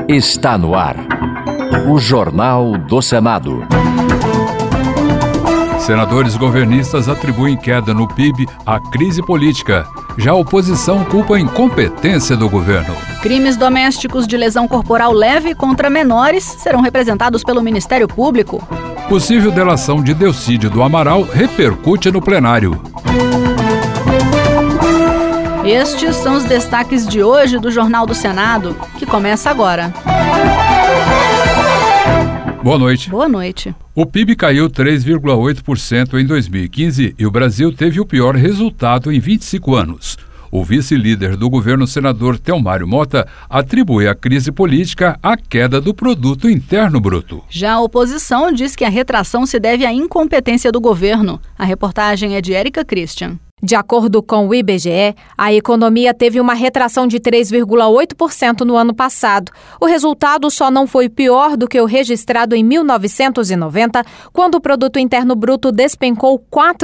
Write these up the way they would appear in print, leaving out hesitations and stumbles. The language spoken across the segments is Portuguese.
Está no ar. O Jornal do Senado. Senadores governistas atribuem queda no PIB à crise política. Já a oposição culpa a incompetência do governo. Crimes domésticos de lesão corporal leve contra menores serão representados pelo Ministério Público. Possível delação de Delcídio do Amaral repercute no plenário. Estes são os destaques de hoje do Jornal do Senado, que começa agora. Boa noite. Boa noite. O PIB caiu 3,8% em 2015 e o Brasil teve o pior resultado em 25 anos. O vice-líder do governo, senador Telmário Mota, atribui a crise política à queda do Produto Interno Bruto. Já a oposição diz que a retração se deve à incompetência do governo. A reportagem é de Érica Christian. De acordo com o IBGE, a economia teve uma retração de 3,8% no ano passado. O resultado só não foi pior do que o registrado em 1990, quando o Produto Interno Bruto despencou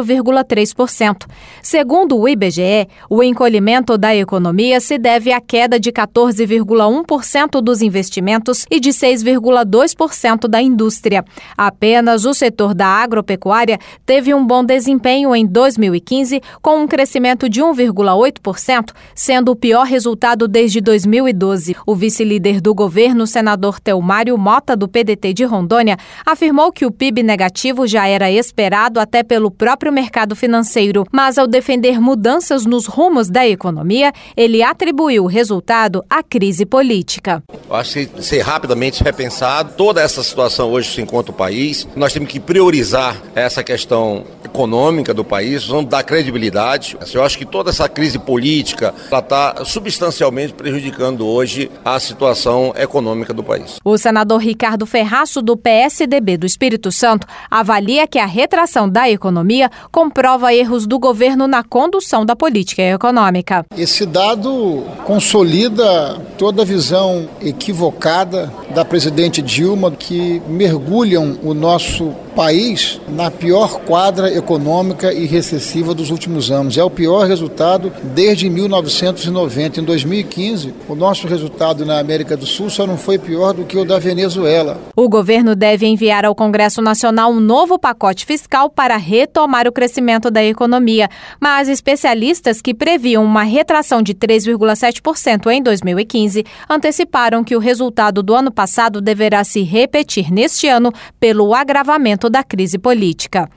4,3%. Segundo o IBGE, o encolhimento da economia se deve à queda de 14,1% dos investimentos e de 6,2% da indústria. Apenas o setor da agropecuária teve um bom desempenho em 2015, com um crescimento de 1,8%, sendo o pior resultado desde 2012. O vice-líder do governo, senador Telmário Mota, do PDT de Rondônia, afirmou que o PIB negativo já era esperado até pelo próprio mercado financeiro, mas ao defender mudanças nos rumos da economia, ele atribuiu o resultado à crise política. Eu acho que tem que ser rapidamente repensado. Toda essa situação hoje se encontra o país. Nós temos que priorizar essa questão econômica do país, vamos dar credibilidade. Eu acho que toda essa crise política está substancialmente prejudicando hoje a situação econômica do país. O senador Ricardo Ferraço, do PSDB do Espírito Santo, avalia que a retração da economia comprova erros do governo na condução da política econômica. Esse dado consolida toda a visão equivocada da presidente Dilma, que mergulham o nosso país na pior quadra econômica e recessiva dos últimos anos. É o pior resultado desde 1990. Em 2015, o nosso resultado na América do Sul só não foi pior do que o da Venezuela. O governo deve enviar ao Congresso Nacional um novo pacote fiscal para retomar o crescimento da economia, mas especialistas que previam uma retração de 3,7% em 2015 anteciparam que o resultado do ano passado deverá se repetir neste ano pelo agravamento da crise política.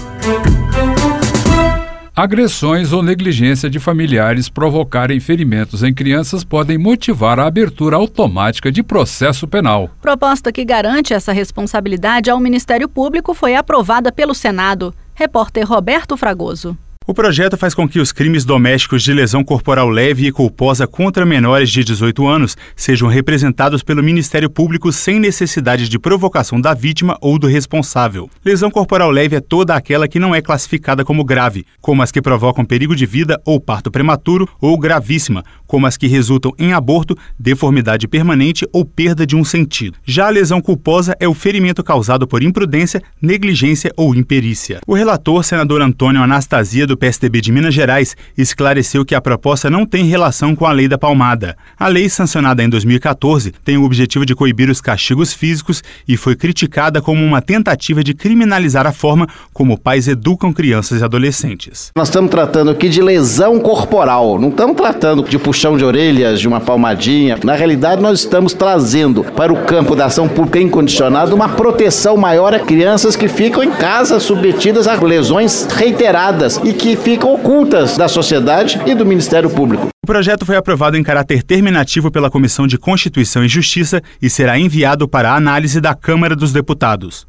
Agressões ou negligência de familiares provocarem ferimentos em crianças podem motivar a abertura automática de processo penal. Proposta que garante essa responsabilidade ao Ministério Público foi aprovada pelo Senado. Repórter Roberto Fragoso. O projeto faz com que os crimes domésticos de lesão corporal leve e culposa contra menores de 18 anos sejam representados pelo Ministério Público sem necessidade de provocação da vítima ou do responsável. Lesão corporal leve é toda aquela que não é classificada como grave, como as que provocam perigo de vida ou parto prematuro, ou gravíssima, como as que resultam em aborto, deformidade permanente ou perda de um sentido. Já a lesão culposa é o ferimento causado por imprudência, negligência ou imperícia. O relator, senador Antônio Anastasia, do PSDB de Minas Gerais, esclareceu que a proposta não tem relação com a Lei da Palmada. A lei, sancionada em 2014, tem o objetivo de coibir os castigos físicos e foi criticada como uma tentativa de criminalizar a forma como pais educam crianças e adolescentes. Nós estamos tratando aqui de lesão corporal, não estamos tratando de puxão de orelhas, de uma palmadinha. Na realidade, nós estamos trazendo para o campo da ação pública incondicionada uma proteção maior a crianças que ficam em casa submetidas a lesões reiteradas e que ficam ocultas da sociedade e do Ministério Público. O projeto foi aprovado em caráter terminativo pela Comissão de Constituição e Justiça e será enviado para a análise da Câmara dos Deputados.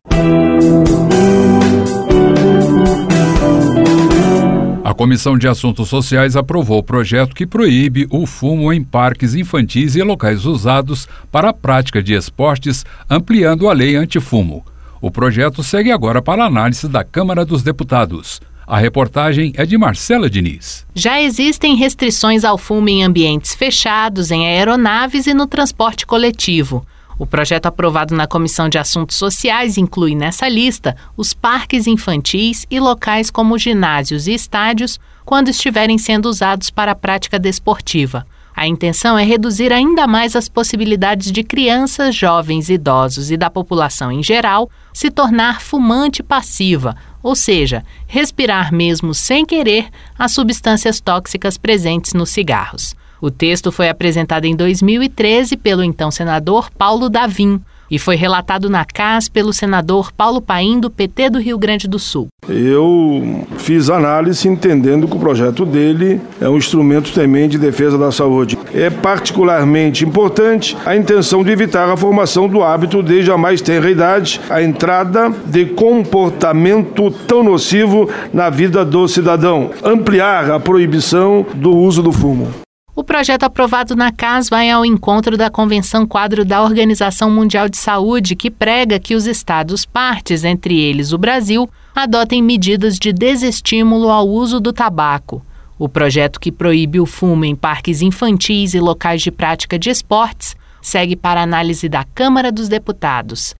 A Comissão de Assuntos Sociais aprovou o projeto que proíbe o fumo em parques infantis e locais usados para a prática de esportes, ampliando a lei antifumo. O projeto segue agora para a análise da Câmara dos Deputados. A reportagem é de Marcela Diniz. Já existem restrições ao fumo em ambientes fechados, em aeronaves e no transporte coletivo. O projeto aprovado na Comissão de Assuntos Sociais inclui nessa lista os parques infantis e locais como ginásios e estádios, quando estiverem sendo usados para a prática desportiva. A intenção é reduzir ainda mais as possibilidades de crianças, jovens, idosos e da população em geral se tornar fumante passiva, ou seja, respirar mesmo sem querer as substâncias tóxicas presentes nos cigarros. O texto foi apresentado em 2013 pelo então senador Paulo Davim e foi relatado na CAS pelo senador Paulo Paim, do PT do Rio Grande do Sul. Eu fiz análise entendendo que o projeto dele é um instrumento também de defesa da saúde. É particularmente importante a intenção de evitar a formação do hábito desde a mais tenra idade, a entrada de comportamento tão nocivo na vida do cidadão, ampliar a proibição do uso do fumo. O projeto aprovado na CAS vai ao encontro da Convenção Quadro da Organização Mundial de Saúde, que prega que os estados partes, entre eles o Brasil, adotem medidas de desestímulo ao uso do tabaco. O projeto, que proíbe o fumo em parques infantis e locais de prática de esportes, segue para análise da Câmara dos Deputados.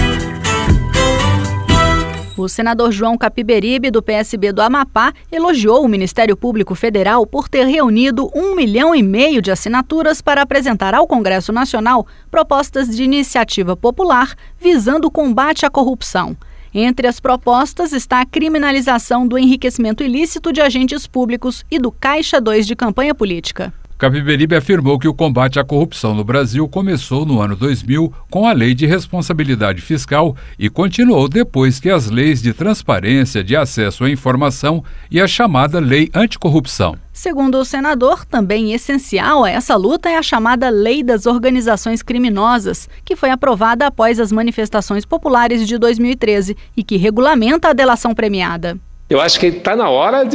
O senador João Capiberibe, do PSB do Amapá, elogiou o Ministério Público Federal por ter reunido 1,5 milhão de assinaturas para apresentar ao Congresso Nacional propostas de iniciativa popular visando o combate à corrupção. Entre as propostas está a criminalização do enriquecimento ilícito de agentes públicos e do Caixa 2 de campanha política. Capiberibe afirmou que o combate à corrupção no Brasil começou no ano 2000 com a Lei de Responsabilidade Fiscal e continuou depois que as leis de transparência, de acesso à informação e a chamada Lei Anticorrupção. Segundo o senador, também essencial a essa luta é a chamada Lei das Organizações Criminosas, que foi aprovada após as manifestações populares de 2013 e que regulamenta a delação premiada. Eu acho que está na hora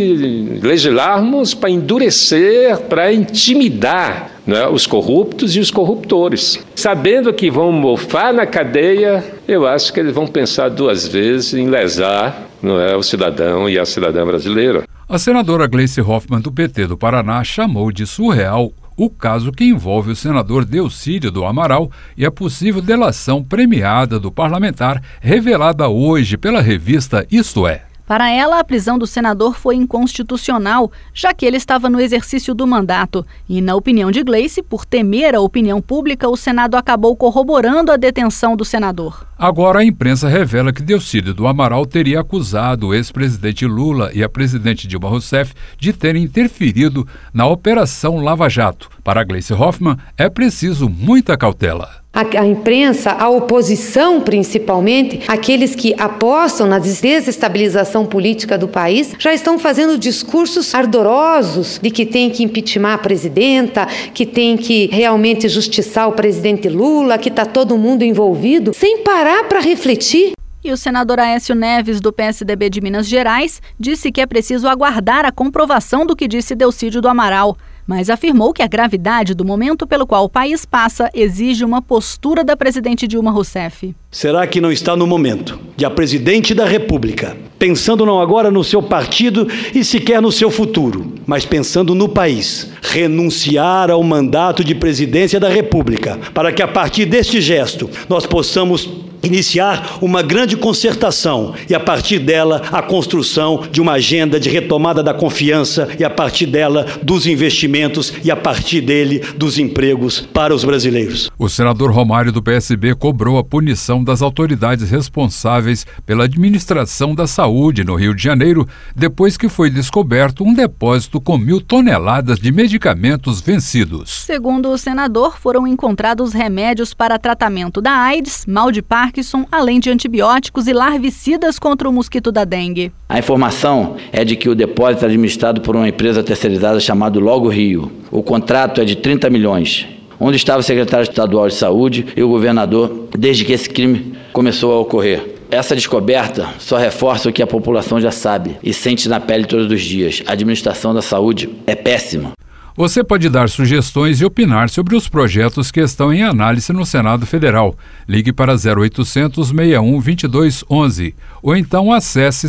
de legislarmos para endurecer, para intimidar, né, os corruptos e os corruptores. Sabendo que vão mofar na cadeia, eu acho que eles vão pensar 2 vezes em lesar, não é, o cidadão e a cidadã brasileira. A senadora Gleice Hoffmann, do PT do Paraná, chamou de surreal o caso que envolve o senador Delcídio do Amaral e a possível delação premiada do parlamentar, revelada hoje pela revista Isto É. Para ela, a prisão do senador foi inconstitucional, já que ele estava no exercício do mandato. E, na opinião de Gleice, por temer a opinião pública, o Senado acabou corroborando a detenção do senador. Agora a imprensa revela que Delcídio do Amaral teria acusado o ex-presidente Lula e a presidente Dilma Rousseff de terem interferido na Operação Lava Jato. Para Gleice Hoffmann, é preciso muita cautela. A imprensa, a oposição principalmente, aqueles que apostam na desestabilização política do país, já estão fazendo discursos ardorosos de que tem que impeachment a presidenta, que tem que realmente justiçar o presidente Lula, que está todo mundo envolvido, sem parar para refletir. E o senador Aécio Neves, do PSDB de Minas Gerais, disse que é preciso aguardar a comprovação do que disse Delcídio do Amaral, mas afirmou que a gravidade do momento pelo qual o país passa exige uma postura da presidente Dilma Rousseff. Será que não está no momento de a presidente da República, pensando não agora no seu partido e sequer no seu futuro, mas pensando no país, renunciar ao mandato de presidência da República, para que a partir deste gesto nós possamos iniciar uma grande concertação e, a partir dela, a construção de uma agenda de retomada da confiança e, a partir dela, dos investimentos e, a partir dele, dos empregos para os brasileiros. O senador Romário, do PSB, cobrou a punição das autoridades responsáveis pela administração da saúde no Rio de Janeiro, depois que foi descoberto um depósito com 1.000 toneladas de medicamentos vencidos. Segundo o senador, foram encontrados remédios para tratamento da AIDS, mal de Parkinson, além de antibióticos e larvicidas contra o mosquito da dengue. A informação é de que o depósito é administrado por uma empresa terceirizada chamada Logo Rio. O contrato é de 30 milhões. Onde estava o secretário estadual de saúde e o governador desde que esse crime começou a ocorrer. Essa descoberta só reforça o que a população já sabe e sente na pele todos os dias. A administração da saúde é péssima. Você pode dar sugestões e opinar sobre os projetos que estão em análise no Senado Federal. Ligue para 0800 61 22 11 ou então acesse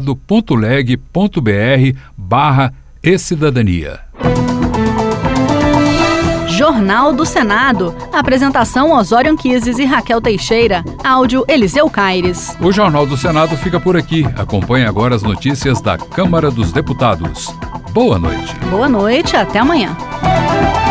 senado.leg.br/e-cidadania. Jornal do Senado. Apresentação Osório Anquises e Raquel Teixeira. Áudio Eliseu Caires. O Jornal do Senado fica por aqui. Acompanhe agora as notícias da Câmara dos Deputados. Boa noite. Boa noite, até amanhã.